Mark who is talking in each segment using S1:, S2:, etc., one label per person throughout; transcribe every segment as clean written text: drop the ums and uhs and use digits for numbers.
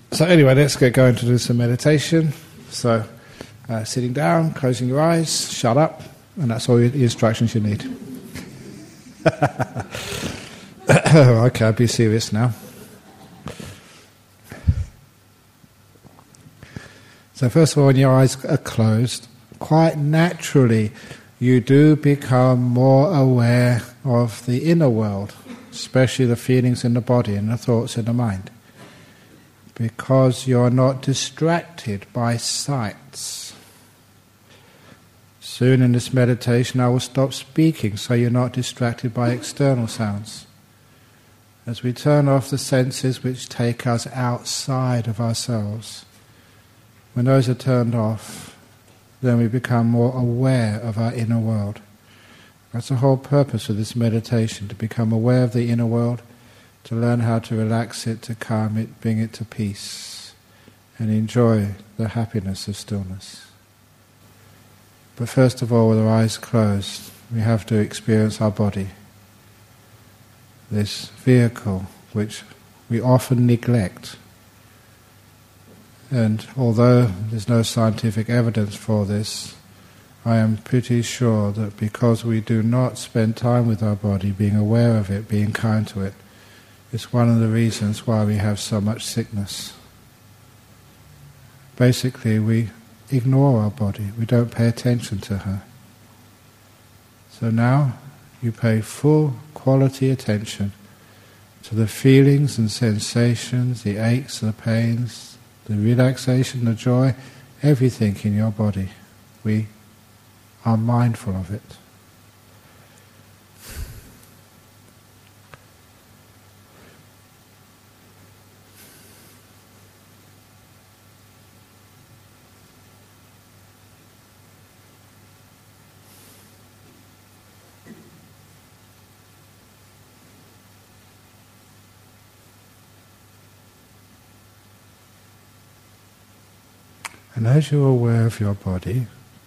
S1: So anyway, let's get going to do some meditation. So sitting down, closing your eyes, shut up, and that's all the instructions you need. Okay, I'll be serious now. So first of all, when your eyes are closed, quite naturally you do become more aware of the inner world, especially the feelings in the body and the thoughts in the mind, because you're not distracted by sights. Soon in this meditation I will stop speaking so you're not distracted by external sounds. As we turn off the senses which take us outside of ourselves, when those are turned off, then we become more aware of our inner world. That's the whole purpose of this meditation, to become aware of the inner world, to learn how to relax it, to calm it, bring it to peace, and enjoy the happiness of stillness. But first of all, with our eyes closed, we have to experience our body, this vehicle which we often neglect. And although there's no scientific evidence for this, I am pretty sure that because we do not spend time with our body, being aware of it, being kind to it, it's one of the reasons why we have so much sickness. Basically, we ignore our body, we don't pay attention to her. So now you pay full quality attention to the feelings and sensations, the aches, the pains, the relaxation, the joy, everything in your body. We are mindful of it. And as you're aware of your body,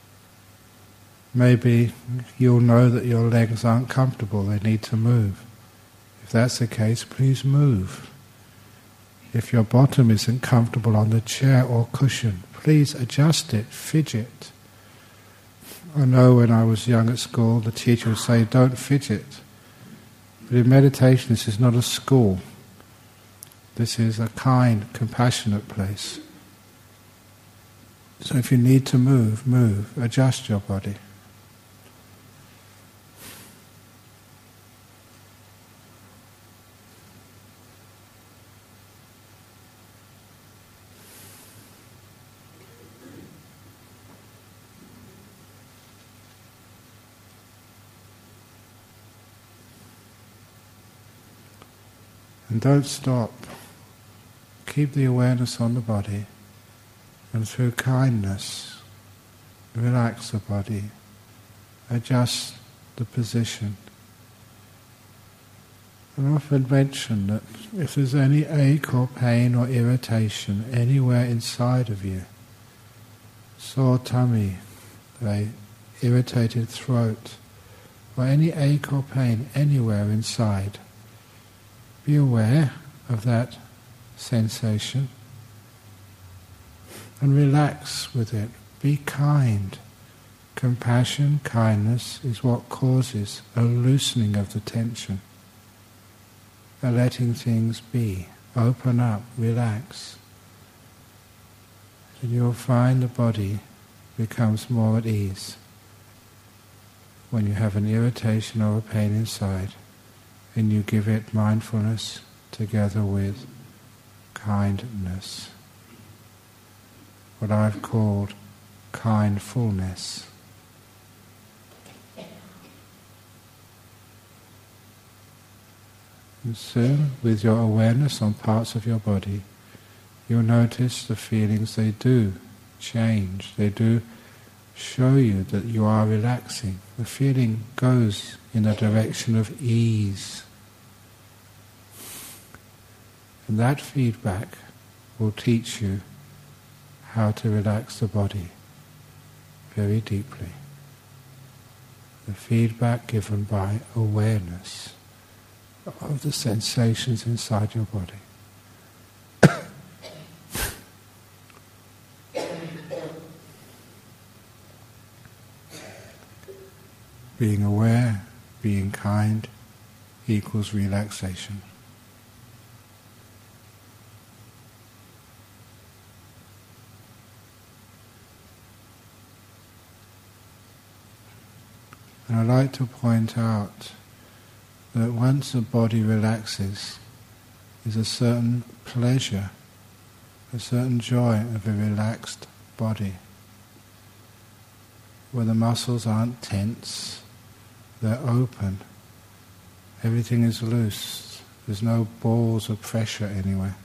S1: maybe you'll know that your legs aren't comfortable, they need to move. If that's the case, please move. If your bottom isn't comfortable on the chair or cushion, please adjust it, fidget. I know when I was young at school, the teacher would say, don't fidget. But in meditation, this is not a school. This is a kind, compassionate place. So if you need to move, move, adjust your body. And don't stop. Keep the awareness on the body. And through kindness, relax the body, adjust the position. I often mention that if there's any ache or pain or irritation anywhere inside of you, sore tummy, a irritated throat, or any ache or pain anywhere inside, be aware of that sensation. And relax with it. Be kind. Compassion, kindness is what causes a loosening of the tension. A letting things be. Open up, relax. And you'll find the body becomes more at ease when you have an irritation or a pain inside and you give it mindfulness together with kindness. What I've called kindfulness. And soon, with your awareness on parts of your body, you'll notice the feelings, they do change, they do show you that you are relaxing. The feeling goes in a direction of ease. And that feedback will teach you how to relax the body very deeply. The feedback given by awareness of the sensations inside your body. Being aware, being kind, equals relaxation. And I like to point out that once the body relaxes, there's a certain pleasure, a certain joy of a relaxed body, where the muscles aren't tense, they're open, everything is loose, there's no balls of pressure anywhere.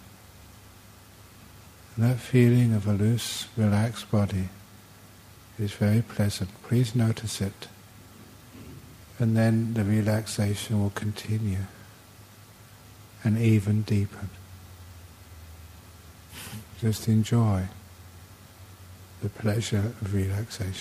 S1: And that feeling of a loose, relaxed body is very pleasant. Please notice it. And then the relaxation will continue and even deepen. Just enjoy the pleasure of relaxation.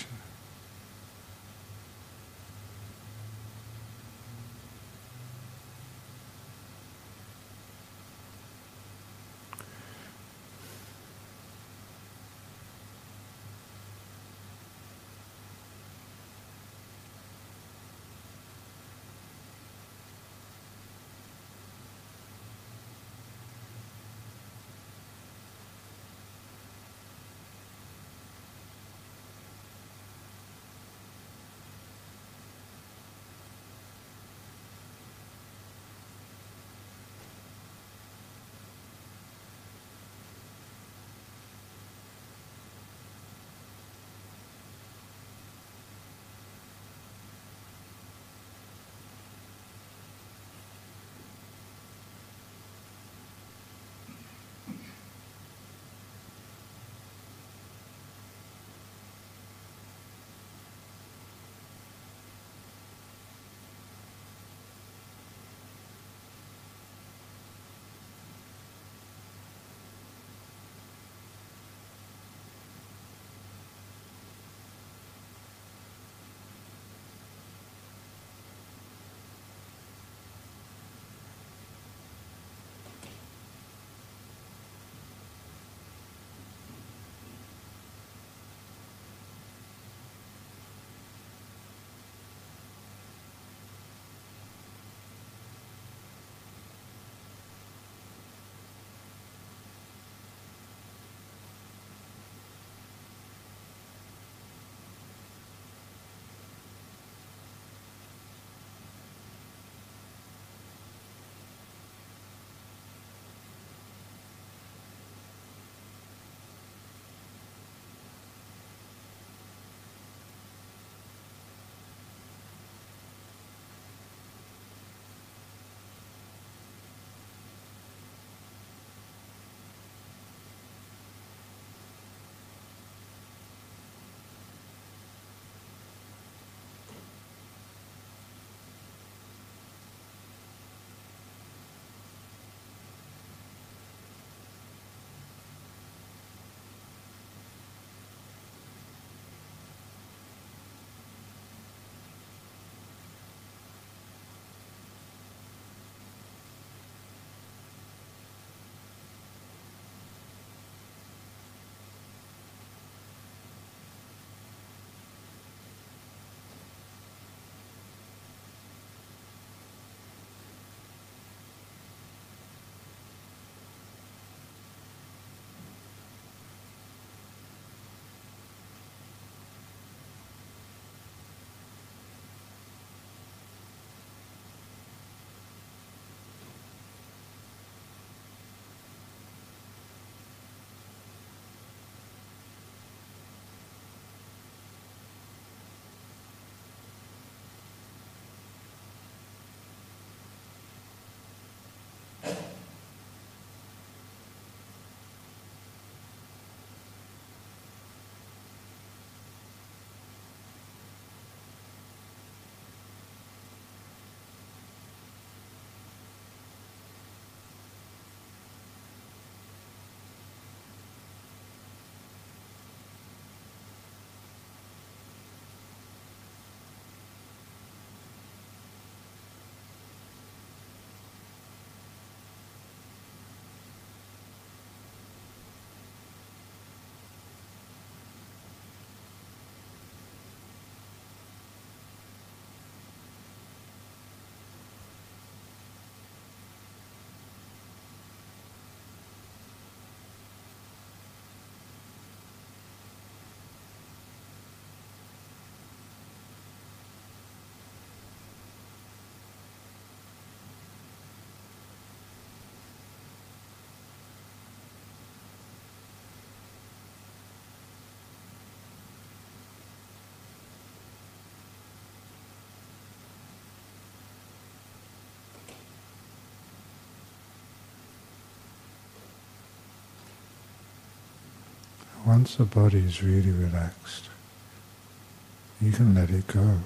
S1: once the body is really relaxed, you can let it go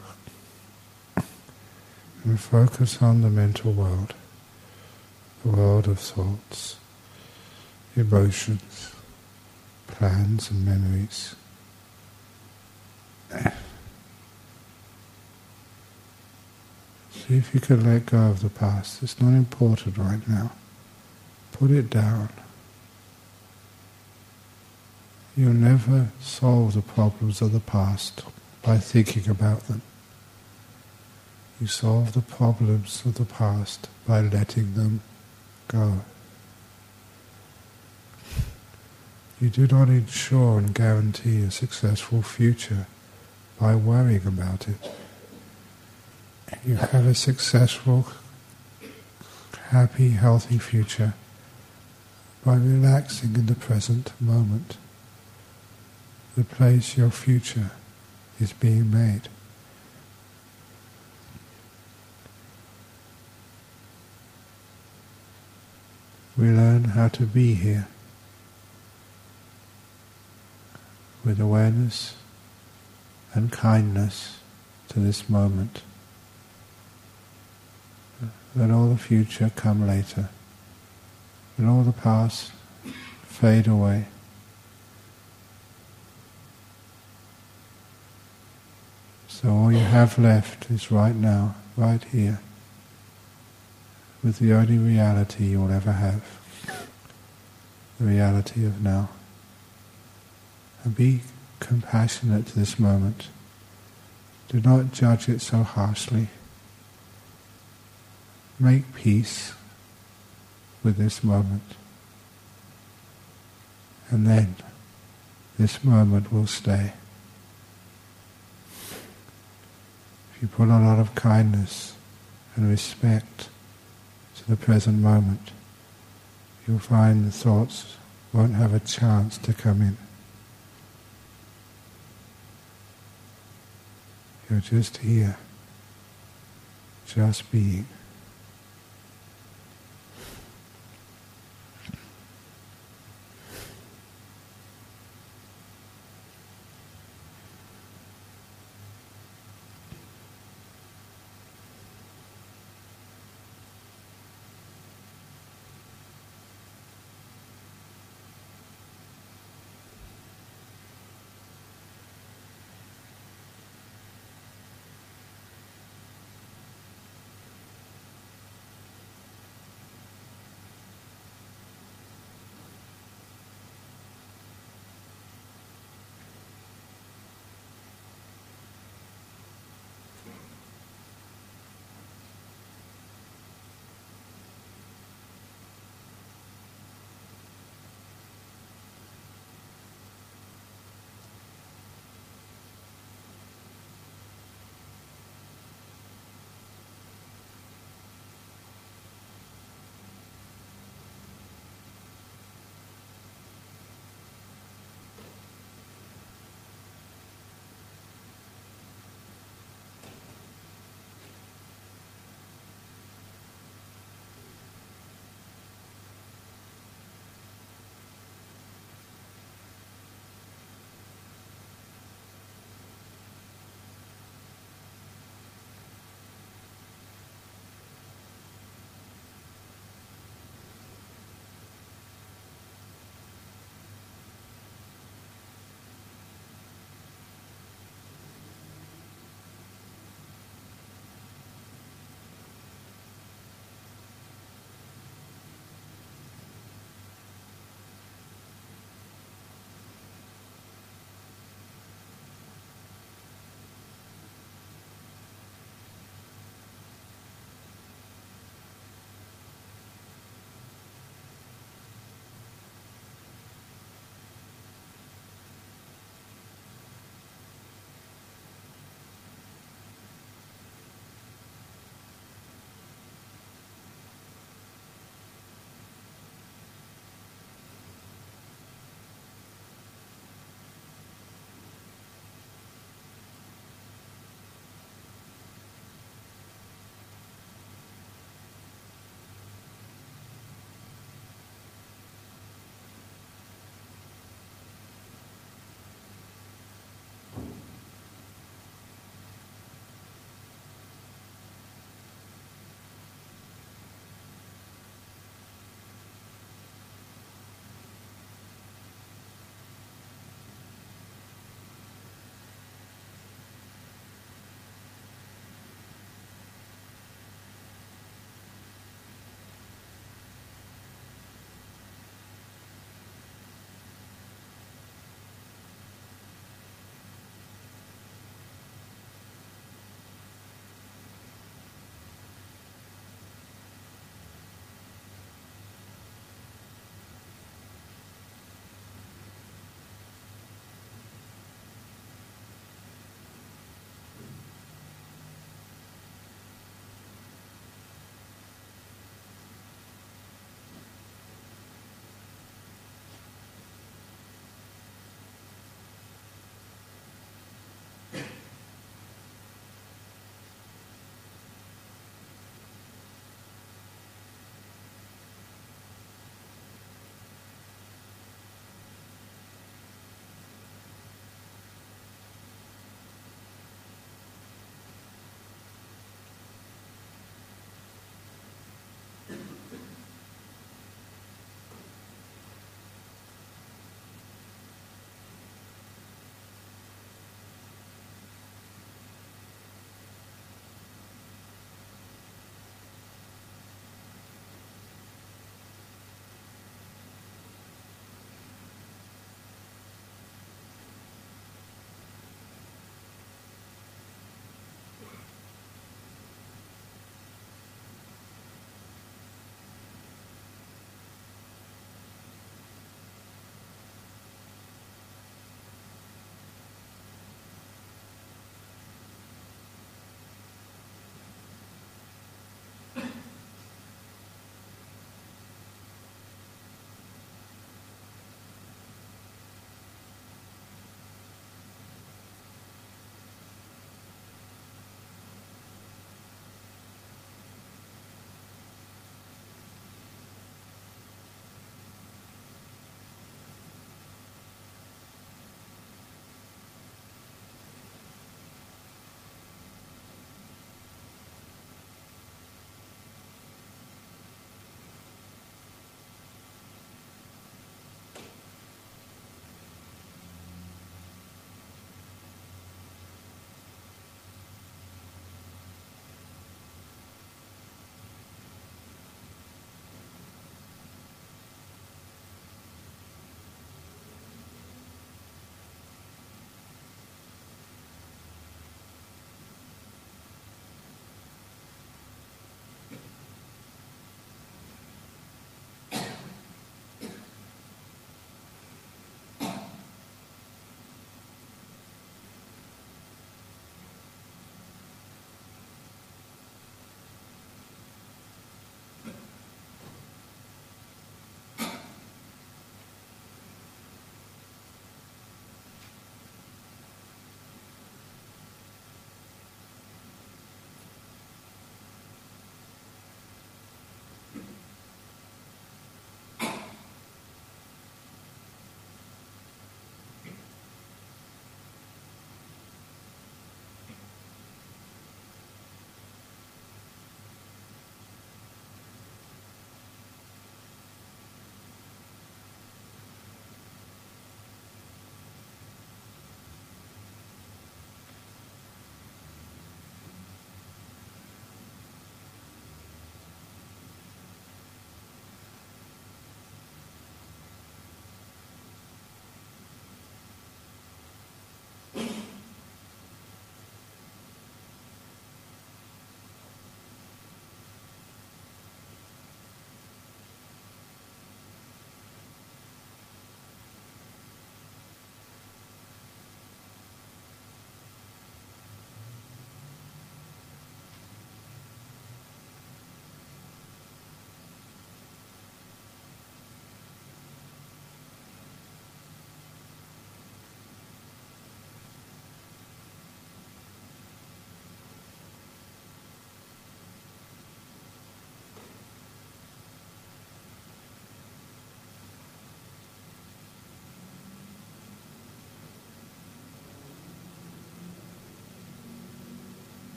S1: and focus on the mental world, the world of thoughts, emotions, plans and memories. See if you can let go of the past. It's not important right now. Put it down. You'll never solve the problems of the past by thinking about them. You solve the problems of the past by letting them go. You do not ensure and guarantee a successful future by worrying about it. You have a successful, happy, healthy future by relaxing in the present moment, the place your future is being made. We learn how to be here with awareness and kindness to this moment. Let all the future come later. Let all the past fade away. So all you have left is right now, right here, with the only reality you'll ever have, the reality of now. And be compassionate to this moment. Do not judge it so harshly. Make peace with this moment. And then this moment will stay. If you put a lot of kindness and respect to the present moment, you'll find the thoughts won't have a chance to come in. You're just here, just being.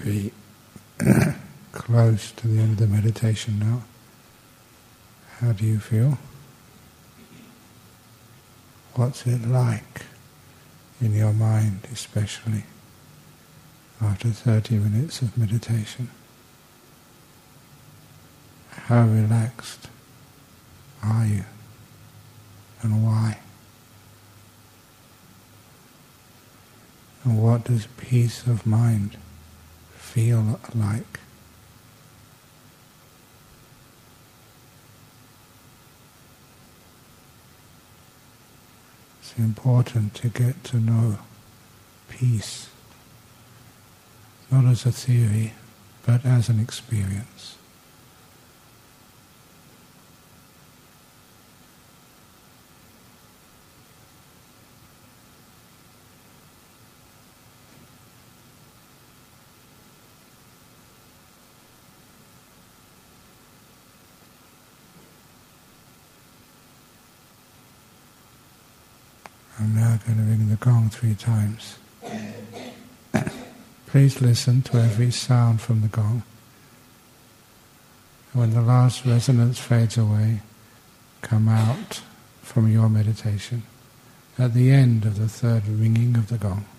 S1: be close to the end of the meditation now. How do you feel? What's it like in your mind, especially after 30 minutes of meditation? How relaxed are you, and why? And what does peace of mind feel like? It's important to get to know peace, not as a theory, but as an experience. I'm now going to ring the gong 3 times. Please listen to every sound from the gong. When the last resonance fades away, come out from your meditation at the end of the 3rd ringing of the gong.